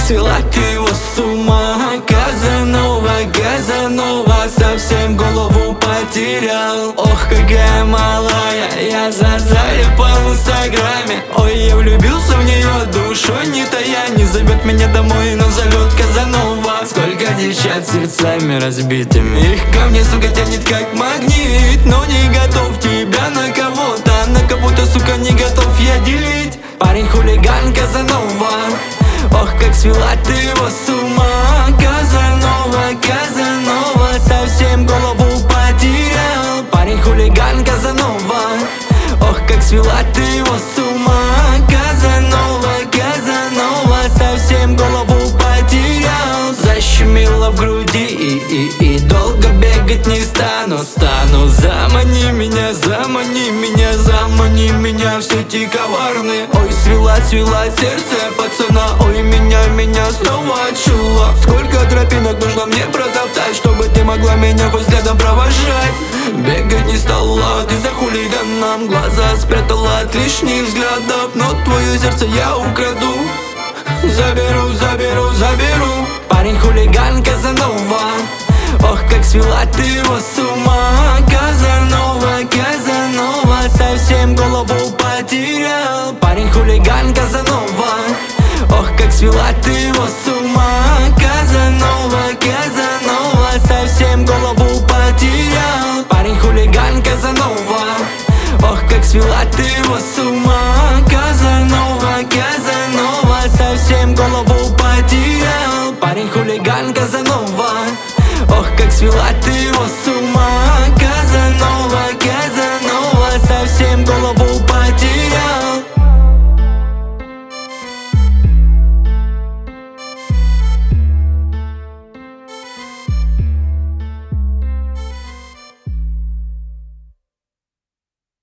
свела ты его с ума. Казанова, Казанова, совсем голову потерял. Ох, какая малая, я залипал в инстаграме. Ой, я влюбился в нее душой не тая. Не зовет меня домой, но зовет Казанова. Сколько девчат сердцами разбитыми, их ко мне, сука, тянет как магнит. Но не готов тебя на кого-то, сука, не готов я делить. Парень хулиган Казанова, ох, как свела ты его с ума. Казанова, Казанова, совсем голову потерял. Парень хулиган Казанова, ох, как свела ты его с ума. Казанова, Казанова, совсем голову потерял. Защемило в груди и долго бегать не стану. Замани меня, замани меня, замани меня в сети коварные. Ой, свела сердце пацана, ой, меня снова отшила. Сколько тропинок нужно мне протоптать, чтобы ты могла меня взглядом провожать? Бегать не стала ты за хулиганом, глаза спрятала от лишних взглядов. Но твое сердце я украду, заберу. Парень хулиган Казанова, ох, как свела ты его с ума. Казанова, Казанова, совсем голову потерял. Парень хулиган Казанова, ох, как свела ты его с ума. Казанова, Казанова, совсем голову потерял. Парень хулиган Казанова, ох, как свела ты его с ума. Казанова, Казанова, совсем голову потерял. Парень хулиган Казанова, ох, как свела ты его с ума. Казанова.